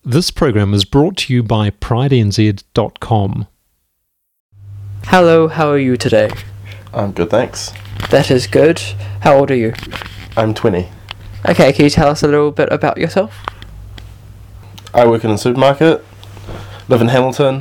This program is brought to you by PrideNZ.com. Hello, how are you today? I'm good, thanks. That is good. How old are you? I'm 20. Okay, can you tell us a little bit about yourself? I work in a supermarket, live in Hamilton.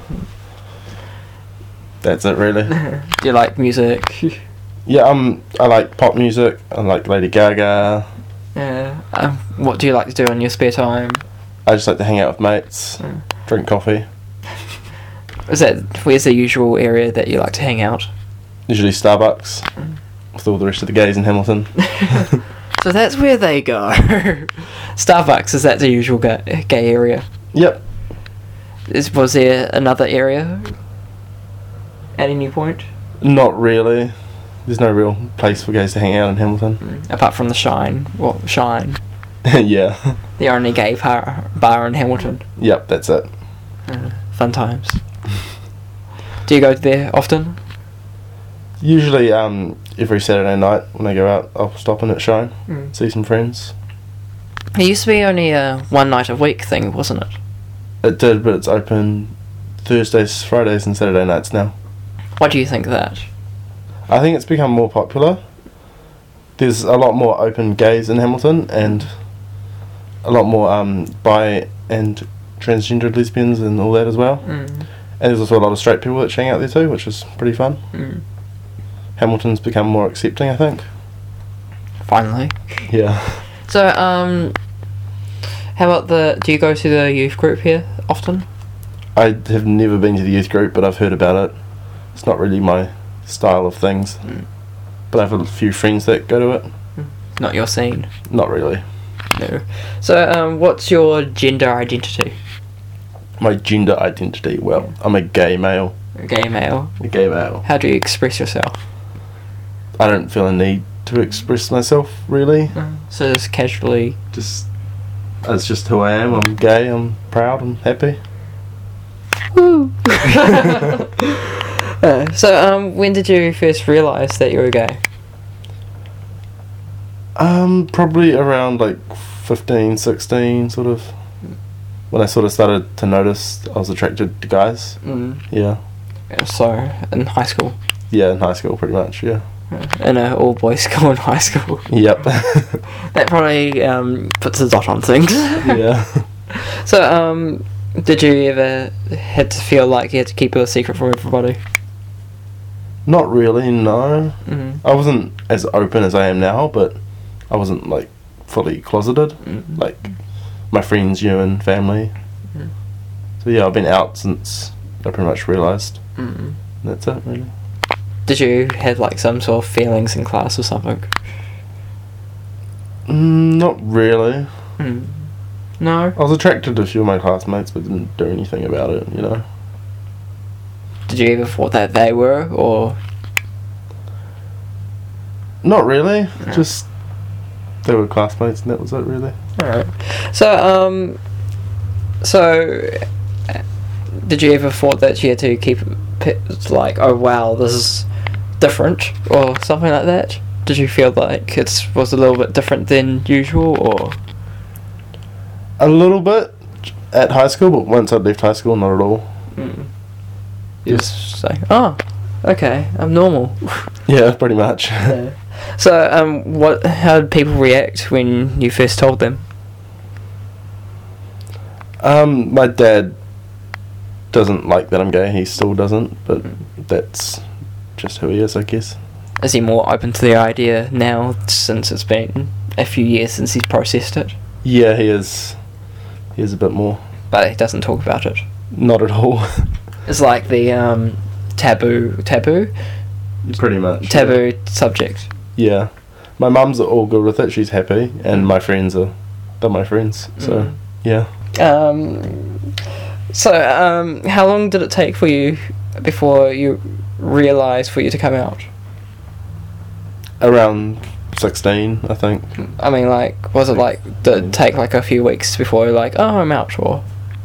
That's it, really. Do you like music? Yeah, I like pop music. I like Lady Gaga. Yeah. What do you like to do in your spare time? I just like to hang out with mates, drink coffee. Where's the usual area that you like to hang out? Usually Starbucks, with all the rest of the gays in Hamilton. So that's where they go. Starbucks, is that the usual gay area? Yep. Was there another area at any point? Not really. There's no real place for gays to hang out in Hamilton. Apart from the Shine. Well, Shine. Yeah. The only gay bar in Hamilton. Yep, that's it. Fun times. Do you go there often? Usually, every Saturday night when I go out, I'll stop in at Shine, see some friends. It used to be only a one night a week thing, wasn't it? It did, but it's open Thursdays, Fridays and Saturday nights now. What do you think of that? I think it's become more popular. There's a lot more open gays in Hamilton and a lot more bi and transgender lesbians and all that as well. And there's also a lot of straight people that hang out there too, which is pretty fun. Hamilton's become more accepting, I think. Finally. Yeah. So, how about do you go to the youth group here often? I have never been to the youth group, but I've heard about it. It's not really my style of things. But I have a few friends that go to it. Not your scene? Not really. No. So, what's your gender identity? My gender identity? Well, I'm a gay male. A gay male? A gay male. How do you express yourself? I don't feel a need to express myself, really. So just casually... That's just who I am. I'm gay, I'm proud, I'm happy. Woo! So, when did you first realise that you were gay? Probably around like 15, 16, sort of. When I sort of started to notice I was attracted to guys. Yeah. So, in high school? Yeah, in high school, pretty much, yeah. In an all-boys school in high school? Yep. That probably puts a dot on things. Yeah. So, did you ever had to feel like you had to keep it a secret from everybody? Not really, no. I wasn't as open as I am now, but I wasn't, like, fully closeted. Like, my friends, you and family. So, yeah, I've been out since I pretty much realised. That's it, really. Did you have, like, some sort of feelings in class or something? Not really. No? I was attracted to a few of my classmates, but didn't do anything about it, you know. Did you ever thought that they were, or...? Not really. Just, they were classmates and that was it, really. Alright. So, did you ever thought that you had to keep it, like, oh wow, this is different, or something like that? Did you feel like it was a little bit different than usual, or...? A little bit at high school, but once I left high school, not at all. Just say, oh, okay, I'm normal. Yeah, pretty much. Yeah. So, how did people react when you first told them? My dad doesn't like that I'm gay. He still doesn't, but that's just who he is, I guess. Is he more open to the idea now, since it's been a few years since he's processed it? Yeah, he is. He is a bit more. But he doesn't talk about it? Not at all. It's like the taboo? Pretty much. Taboo subject. Yeah. My mum's all good with it, she's happy, and my friends they're my friends, so, yeah. How long did it take for you before you realised for you to come out? Around 16, I think. I mean, like, was it like, did it take like a few weeks before you're like, oh, I'm out, or?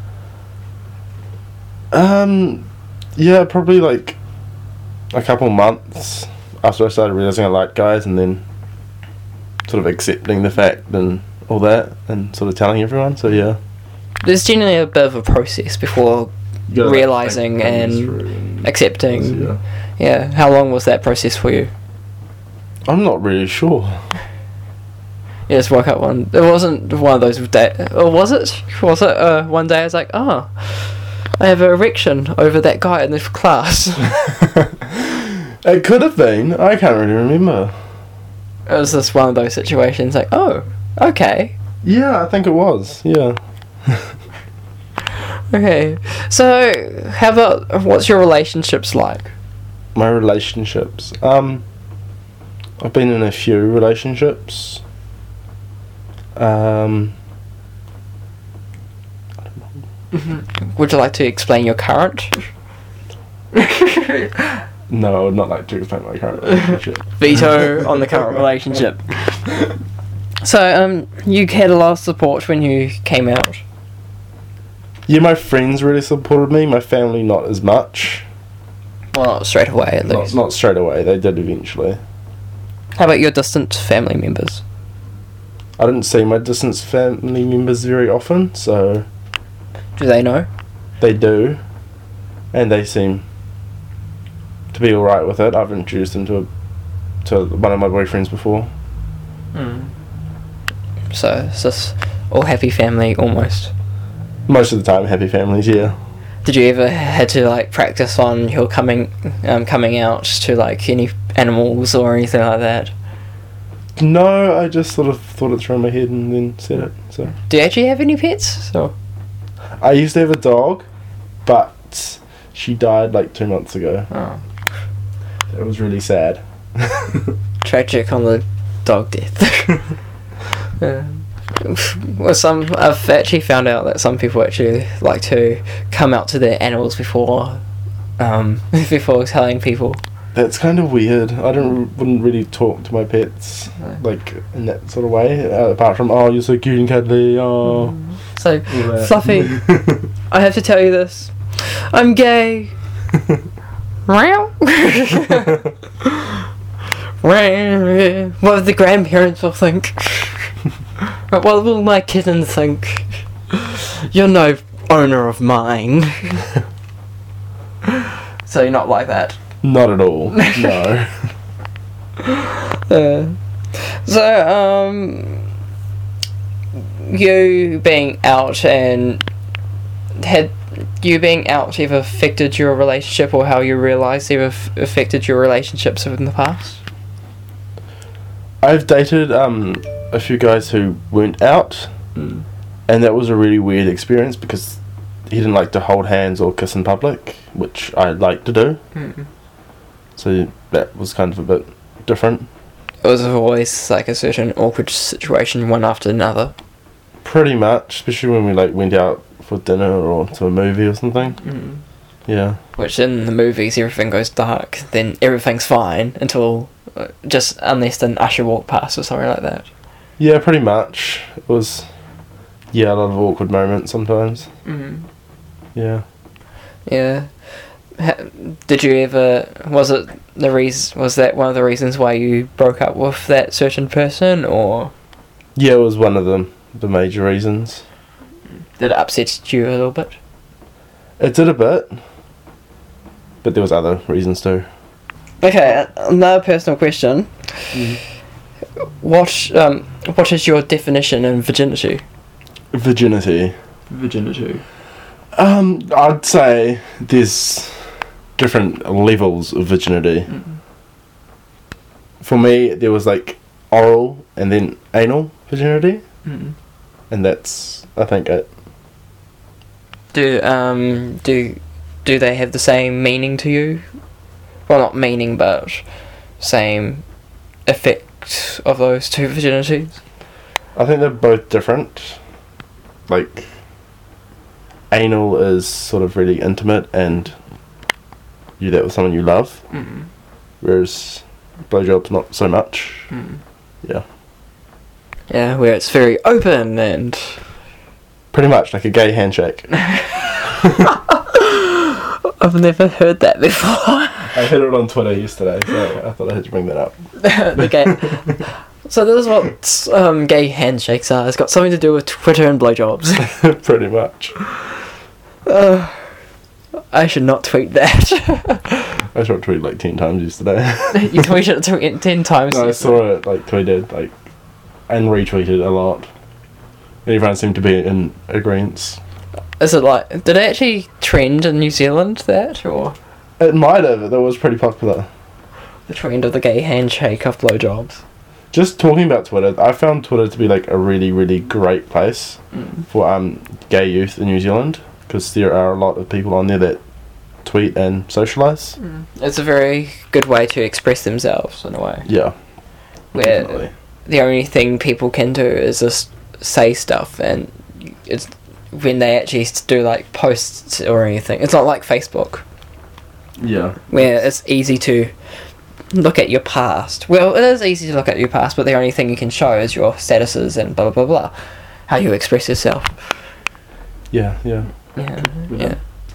Yeah, probably like a couple months after I started realising I liked guys, and then sort of accepting the fact and all that, and sort of telling everyone, so yeah. there's generally a bit of a process before You gotta, realising think things and through and accepting. yeah. Yeah. How long was that process for you? I'm not really sure. You just woke up one. It wasn't one of those day. Or was it? Was it one day I was like, oh, I have an erection over that guy in this class. It could have been. I can't really remember. It was just one of those situations like, oh, okay. Yeah, I think it was. Yeah. Okay. So, how about, what's your relationships like? My relationships. I've been in a few relationships. Would you like to explain your current? No, I would not like to explain my current relationship. Veto on the current relationship. So, you had a lot of support when you came out. Yeah, my friends really supported me. My family not as much. Well, not straight away, at least. Not straight away. They did eventually. How about your distant family members? I didn't see my distant family members very often, so Do they know? they do, and they seem to be alright with it. I've introduced them to one of my boyfriends before. So, it's just all happy family, almost. Most of the time, happy families, yeah. Did you ever had to like practice on your coming out to like any animals or anything like that? No, I just sort of thought it through in my head and then said it. So Do you actually have any pets? So I used to have a dog, but she died like 2 months ago. oh, It was really sad. tragic on the dog death. Well, I've actually found out that some people actually like to come out to their animals before before telling people. That's kind of weird. I wouldn't really talk to my pets No. like in that sort of way. Apart from, oh, you're so cute and cuddly. Oh, So, all that. Fluffy, I have to tell you this. I'm gay. Meow. What the grandparents will think. What will my kitten think? You're no owner of mine. So you're not like that. Not at all. No. You being out and had you being out ever affected your relationship, or how you realised ever affected your relationships in the past? I've dated a few guys who weren't out, and that was a really weird experience because he didn't like to hold hands or kiss in public, which I like to do. So that was kind of a bit different. It was always like a certain awkward situation, one after another. Pretty much, especially when we like went out for dinner or to a movie or something. Yeah. Which in the movies everything goes dark, then everything's fine until just unless an usher walked past or something like that. Yeah, pretty much. It was, yeah, a lot of awkward moments sometimes. Yeah. Yeah. Did you ever? Was that one of the reasons why you broke up with that certain person, or? Yeah, it was one of the major reasons. Did it upset you a little bit? It did a bit, but there was other reasons too. Okay, another personal question. What is your definition of virginity? Virginity. I'd say there's different levels of virginity. For me, there was like oral and then anal virginity, and that's, I think, it. Do they have the same meaning to you? Well, not meaning, but same effect of those two virginities? I think they're both different. Like, anal is sort of really intimate and you do that with someone you love, whereas blowjob's not so much. Yeah. Yeah, where it's very open and... Pretty much like a gay handshake. I've never heard that before. I heard it on Twitter yesterday, so I thought I had to bring that up. Okay. So this is what gay handshakes are. It's got something to do with Twitter and blowjobs. Pretty much. I should not tweet that. I saw it tweet like 10 times yesterday. You tweeted it 10 times. No, I saw it like tweeted like and retweeted a lot. Everyone seemed to be in agreement. Is it like, did it actually trend in New Zealand, that, or It might have. That was pretty popular. the trend of the gay handshake of blowjobs? Just talking about Twitter, I found Twitter to be like a really, really great place for gay youth in New Zealand, because there are a lot of people on there that tweet and socialise. It's a very good way to express themselves, in a way. Yeah, Where definitely. the only thing people can do is just say stuff, and it's when they actually do like posts or anything. It's not like Facebook, Yeah. where it's easy to look at your past. Well, it is easy to look at your past, but the only thing you can show is your statuses and blah blah blah blah, how you express yourself. Yeah, yeah. Yeah, yeah.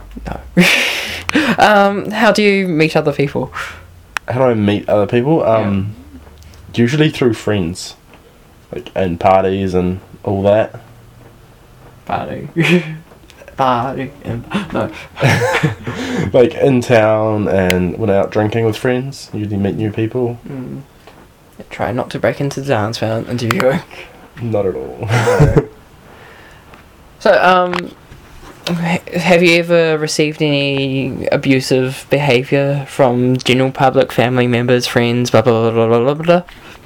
No. How do you meet other people? How do I meet other people? Usually through friends, like and parties and all that. Party. Party. No. Like in town and when out drinking with friends, usually meet new people. Try not to break into the dance while interviewing. Not at all. So, have you ever received any abusive behaviour from general public, family members, friends, blah blah blah blah blah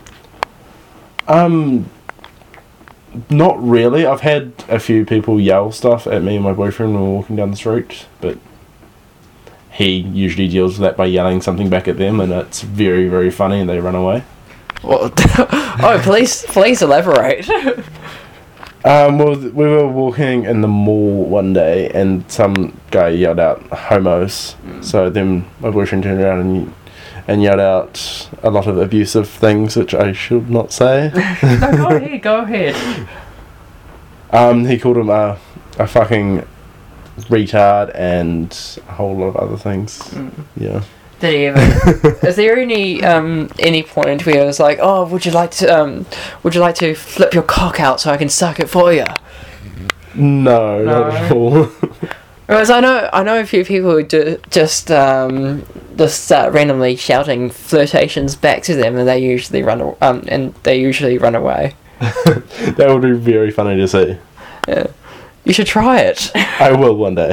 blah? Not really. I've had a few people yell stuff at me and my boyfriend when we're walking down the street, but he usually deals with that by yelling something back at them, and it's very, very funny, and they run away. Well, oh, please elaborate. Well, we were walking in the mall one day, and some guy yelled out "homos." So then my boyfriend turned around and yelled out a lot of abusive things, which I should not say. No, go ahead. He called him a fucking retard and a whole lot of other things. Yeah. Did he ever? Is there any point where it was like, oh, would you like to flip your cock out so I can suck it for you? No, not at all. Whereas I know a few people who just start randomly shouting flirtations back to them, and they usually run away. That would be very funny to see. Yeah. You should try it. I will one day.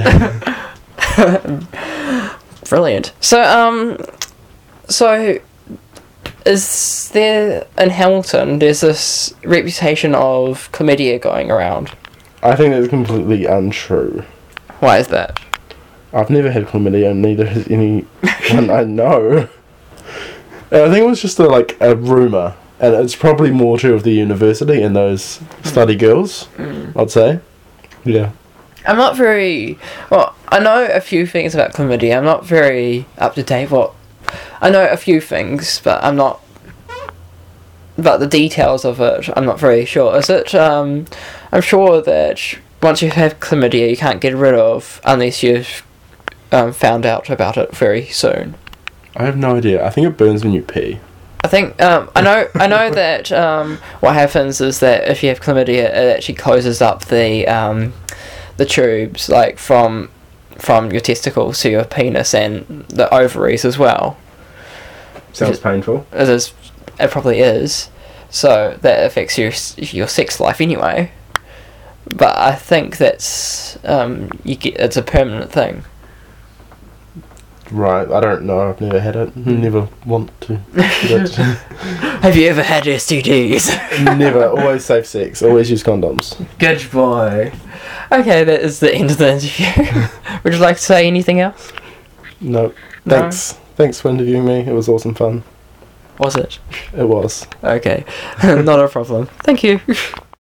Brilliant. So is there in Hamilton? There's this reputation of chlamydia going around. I think that's completely untrue. Why is that? I've never had chlamydia, and neither has anyone I know. And I think it was just a rumour, and it's probably more true of the university and those study girls, I'd say. Yeah. I'm not very... Well, I know a few things about chlamydia. I'm not very up to date. I know a few things, but I'm not... But the details of it, I'm not very sure. Is it... I'm sure that once you have chlamydia, you can't get rid of unless you've found out about it very soon. I have no idea. I think it burns when you pee. I think I know that what happens is that if you have chlamydia, it actually closes up the tubes, like from your testicles to your penis and the ovaries as well. Sounds painful. It probably is. So that affects your sex life anyway. But I think that's it's a permanent thing. Right, I don't know. I've never had it. Never want to get it. Have you ever had STDs? Never. Always safe sex. Always use condoms. Good boy. Okay, that is the end of the interview. Would you like to say anything else? No. Thanks. Thanks for interviewing me. It was awesome fun. Was it? It was. Okay. Not a problem. Thank you.